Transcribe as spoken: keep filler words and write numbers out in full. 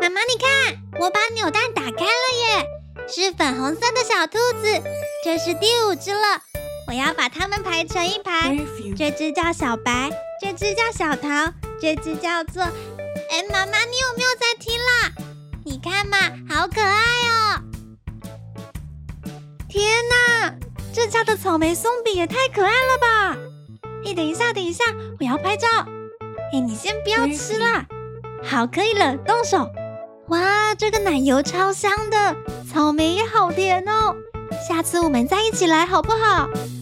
妈妈，你看，我把扭蛋打开了耶，是粉红色的小兔子，这是第五只了。我要把它们排成一排，这只叫小白，这只叫小桃，这只叫做……哎，妈妈，你有没有在听啦？你看嘛，好可爱哦！ 天哪，这家的草莓松饼也太可爱了吧！哎，等一下，等一下，我要拍照。哎，你先不要吃啦。好，可以了，动手。哇，这个奶油超香的，草莓也好甜哦。下次我们再一起来好不好？